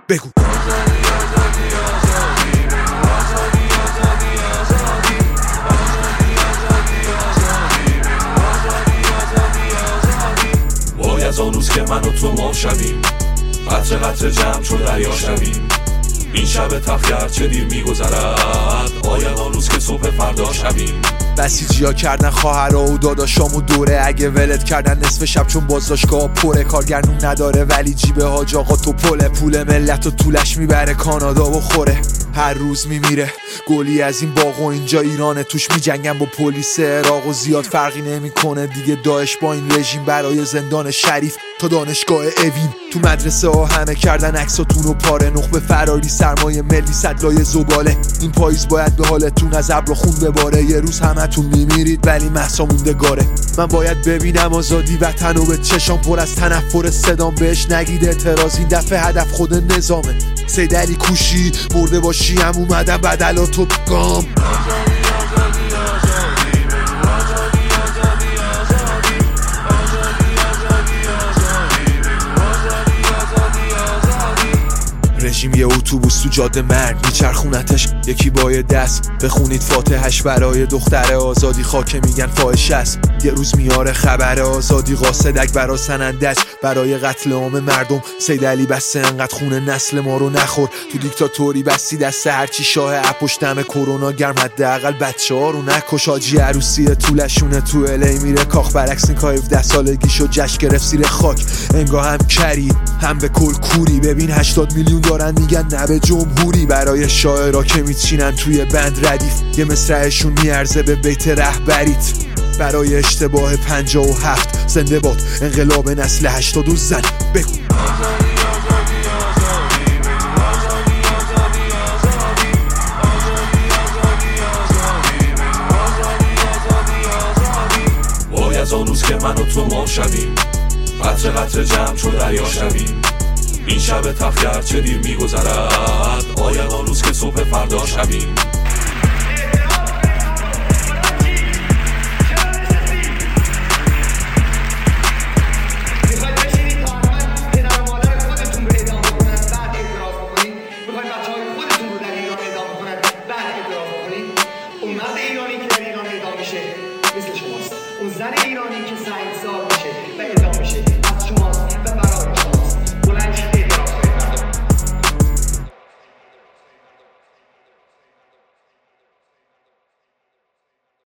بگو. وای از آن روز که من و تو ما شویم، قطره قطره جمع چو دریا شویم. این شب تلخ چه دیر میگذرد، آید آن روز که صبح فردا شویم. بسیجیا کردن خواهرها و داداشامو دوره، اگه ولت کردن نصف شب چون بازداشتگاه پره. کارگرنون نداره ولی جیب حاج آقا تو پله، پول ملت و طولش میبره کانادا و خوره. هر روز میمیره گلی از این باغ و اینجا ایرانه، توش میجنگن با پلیس عراق و زیاد فرقی نمیکنه دیگه. داعش با این رژیم برای زندان شریف تا دانشگاه اوین. تو مدرسه ها همه کردن عکساتون و پاره، نخبه فراری سرمایه ملی صدلای زباله. این پاییز باید به حالتون از ابر و خون بباره، یه روز همتون میمیرید ولی مهسا موندگاره. من باید ببینم آزادی وطن و به چشام پر از تنفر صدام بهش نگید اعتراض، این دفعه هدف خود نظامه. سید علی کوشی مرده باشی هم اومدم بدلاتو گام. رژیم یه اتوبوس تو جاده مرگ میچرخونتش، یکی با یه دست بخونید فاتحش برای دختر آزادی. خاکه میگن فاحش است، یه روز میاره خبر آزادی. قاصدک برا سنندج برای قتل عام مردم. سید علی بسته انقدر خونه نسل ما رو نخور، تو دیکتاتوری بستی دست هرچی شاه اپوش دم کرونا گرم، حداقل بچه ها رو نکش. حاجی عروسی طولشونه تو الی میره کاخ، برعکس این که 17 سالگیشو جشن گرفت زیر خاک. انگا هم کری هم به کل کوری، ببین 80 میلیون دارن میگن نه به جمهوری. برای شاعرها که میچینن توی بند ردیف، یه مصرعشون میارزه به بیت رهبریت. برای اشتباه 57 زنده باد انقلاب نسل 82 زن. بگو. وای از آن روز که من و تو ما شویم، قطره قطره جمع چو دریا شویم. این شب تلخ چه دیر میگذرد، آید آن روز که صبح فردا شویم. اون مرد ایرانی که در ایران اعدام میشه مثل شماست، اون زن ایرانی که 5 سال میشه و اعدام